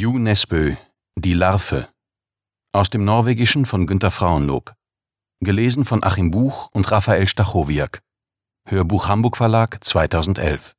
Jo Nesbø, Die Larve. Aus dem Norwegischen von Günter Frauenlob. Gelesen von Achim Buch und Raphael Stachowiak. Hörbuch Hamburg Verlag 2011.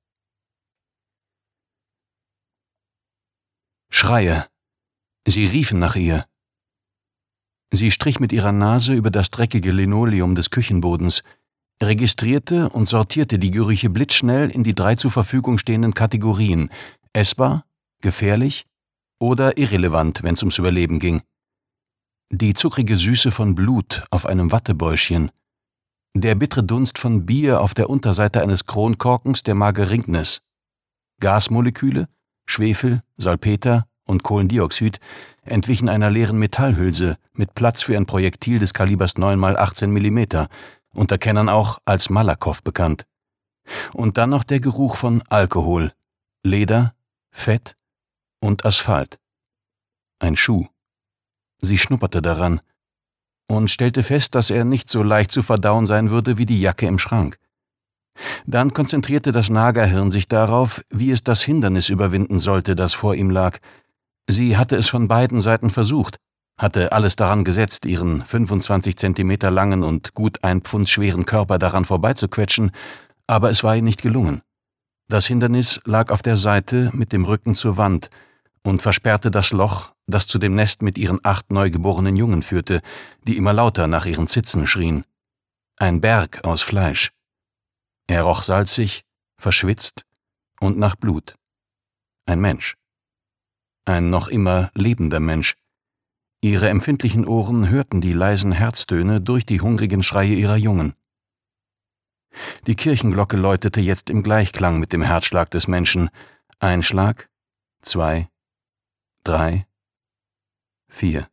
Schreie. Sie riefen nach ihr. Sie strich mit ihrer Nase über das dreckige Linoleum des Küchenbodens, registrierte und sortierte die Gerüche blitzschnell in die 3 zur Verfügung stehenden Kategorien: essbar, gefährlich oder irrelevant, wenn's ums Überleben ging. Die zuckrige Süße von Blut auf einem Wattebäuschen, der bittere Dunst von Bier auf der Unterseite eines Kronkorkens der Marke Ringnes, Gasmoleküle, Schwefel, Salpeter und Kohlendioxid entwichen einer leeren Metallhülse mit Platz für ein Projektil des Kalibers 9x18 mm, unter Kennern auch als Malakow bekannt. Und dann noch der Geruch von Alkohol, Leder, Fett und Asphalt. Ein Schuh. Sie schnupperte daran und stellte fest, dass er nicht so leicht zu verdauen sein würde wie die Jacke im Schrank. Dann konzentrierte das Nagerhirn sich darauf, wie es das Hindernis überwinden sollte, das vor ihm lag. Sie hatte es von beiden Seiten versucht, hatte alles daran gesetzt, ihren 25 Zentimeter langen und gut 1 Pfund schweren Körper daran vorbeizuquetschen, aber es war ihr nicht gelungen. Das Hindernis lag auf der Seite mit dem Rücken zur Wand und versperrte das Loch, das zu dem Nest mit ihren 8 neugeborenen Jungen führte, die immer lauter nach ihren Zitzen schrien. Ein Berg aus Fleisch. Er roch salzig, verschwitzt und nach Blut. Ein Mensch. Ein noch immer lebender Mensch. Ihre empfindlichen Ohren hörten die leisen Herztöne durch die hungrigen Schreie ihrer Jungen. Die Kirchenglocke läutete jetzt im Gleichklang mit dem Herzschlag des Menschen. 1 Schlag, 2, 3, 4.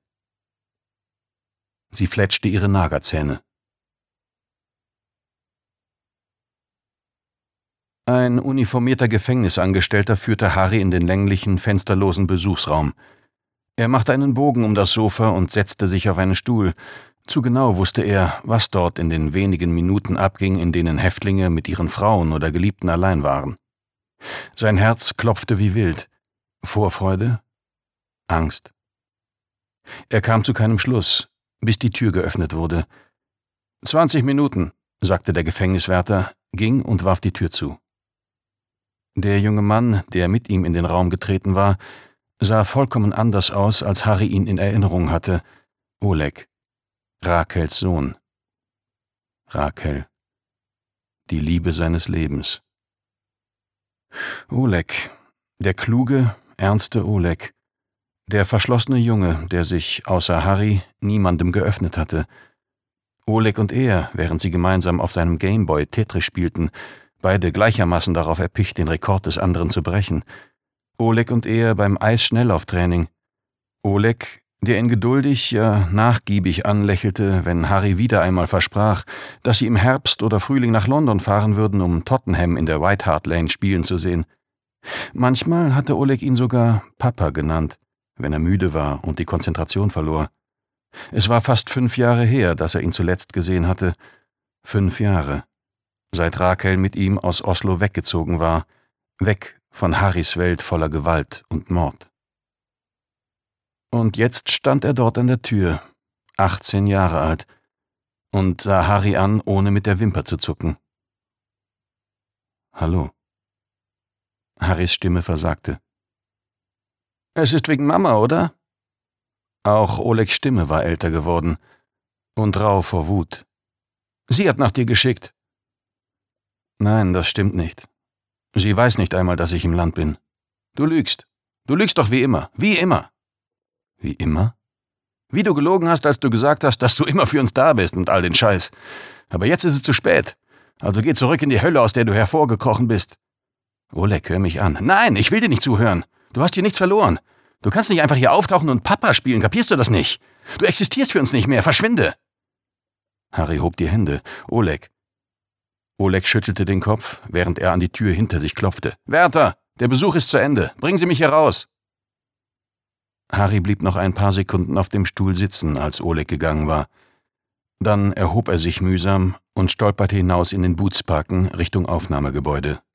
Sie fletschte ihre Nagerzähne. Ein uniformierter Gefängnisangestellter führte Harry in den länglichen, fensterlosen Besuchsraum. Er machte einen Bogen um das Sofa und setzte sich auf einen Stuhl. Zu genau wusste er, was dort in den wenigen Minuten abging, in denen Häftlinge mit ihren Frauen oder Geliebten allein waren. Sein Herz klopfte wie wild. Vorfreude? Angst. Er kam zu keinem Schluss, bis die Tür geöffnet wurde. 20 Minuten, sagte der Gefängniswärter, ging und warf die Tür zu. Der junge Mann, der mit ihm in den Raum getreten war, sah vollkommen anders aus, als Harry ihn in Erinnerung hatte. Oleg, Rachels Sohn. Rachel, die Liebe seines Lebens. Oleg, der kluge, ernste Oleg, der verschlossene Junge, der sich außer Harry niemandem geöffnet hatte. Oleg und er, während sie gemeinsam auf seinem Gameboy Tetris spielten, beide gleichermaßen darauf erpicht, den Rekord des anderen zu brechen. Oleg und er beim Eisschnelllauftraining. Oleg, der ihn geduldig, ja nachgiebig anlächelte, wenn Harry wieder einmal versprach, dass sie im Herbst oder Frühling nach London fahren würden, um Tottenham in der White Hart Lane spielen zu sehen. Manchmal hatte Oleg ihn sogar Papa genannt, wenn er müde war und die Konzentration verlor. Es war fast 5 Jahre her, dass er ihn zuletzt gesehen hatte. 5 Jahre. Seit Rachel mit ihm aus Oslo weggezogen war, weg von Harrys Welt voller Gewalt und Mord. Und jetzt stand er dort an der Tür, 18 Jahre alt, und sah Harry an, ohne mit der Wimper zu zucken. »Hallo.« Harrys Stimme versagte. »Es ist wegen Mama, oder?« Auch Olegs Stimme war älter geworden und rau vor Wut. »Sie hat nach dir geschickt.« »Nein, das stimmt nicht. Sie weiß nicht einmal, dass ich im Land bin.« »Du lügst. Du lügst doch wie immer. Wie immer.« »Wie immer?« »Wie du gelogen hast, als du gesagt hast, dass du immer für uns da bist und all den Scheiß. Aber jetzt ist es zu spät. Also geh zurück in die Hölle, aus der du hervorgekrochen bist.« »Oleg, hör mich an.« »Nein, ich will dir nicht zuhören. Du hast hier nichts verloren. Du kannst nicht einfach hier auftauchen und Papa spielen, kapierst du das nicht? Du existierst für uns nicht mehr, verschwinde!« Harry hob die Hände. »Oleg.« Oleg schüttelte den Kopf, während er an die Tür hinter sich klopfte. »Wärter, der Besuch ist zu Ende. Bringen Sie mich hier raus!« Harry blieb noch ein paar Sekunden auf dem Stuhl sitzen, als Oleg gegangen war. Dann erhob er sich mühsam und stolperte hinaus in den Bootsparken Richtung Aufnahmegebäude.